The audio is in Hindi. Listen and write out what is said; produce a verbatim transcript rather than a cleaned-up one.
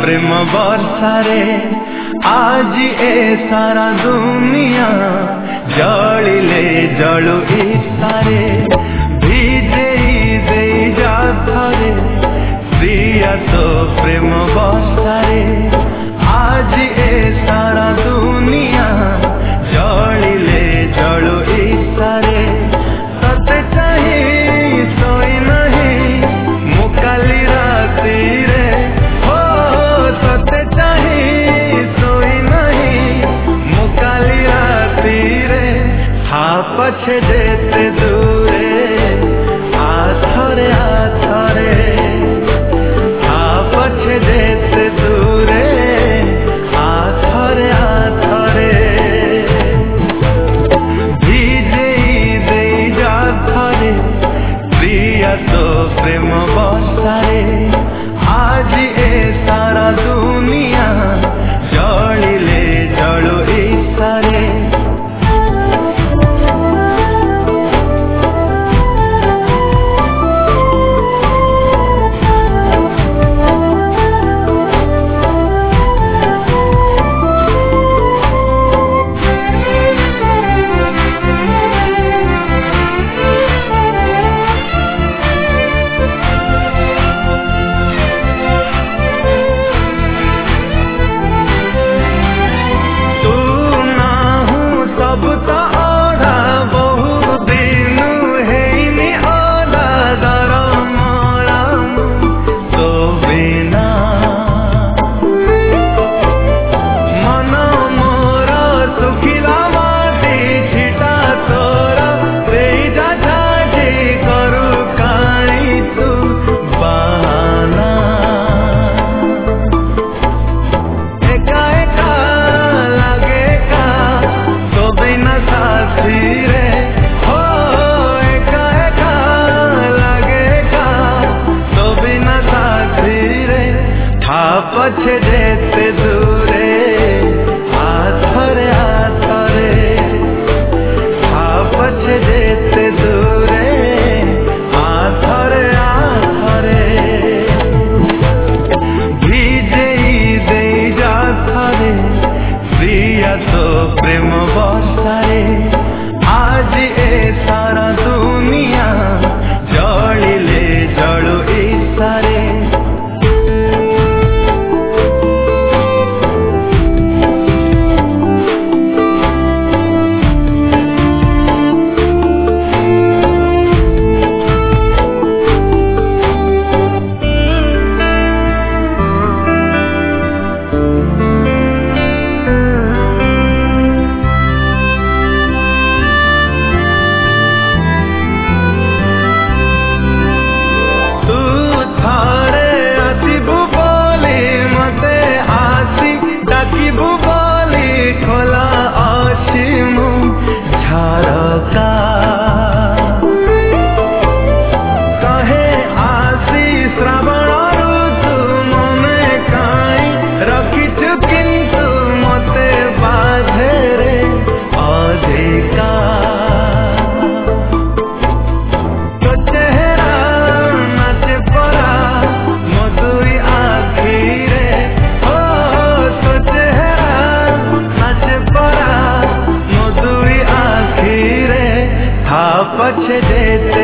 प्रेम वर्षारे आज ए सारा दुनिया जलिले जलु इसारे भिजे दे जा थरे प्रिया तो प्रेम वर्षारे आज ए सारा दुनिया जलिले जलु इसारे तते चाही सोई नहीं मुकाली राती रे हो तते चाही सोई नहीं मुकाली राती रे हा पछे जेते दूरे आथरे आथरे हा पछे जेते दूरे आथरे आथरे भिजे दे जा थरे प्रिया तो प्रेम वर्षारे आज ए सारा दुनिया जलिले जलु इसारे पछे जेते दूरे आथरे आथरे हा पछे जेते दूरे आथरे आथरे भिजे दे जा थरे प्रिया तो प्रेम वर्षारे आज ए सारा दुनिया जलिले जलु इसारे पछे जेते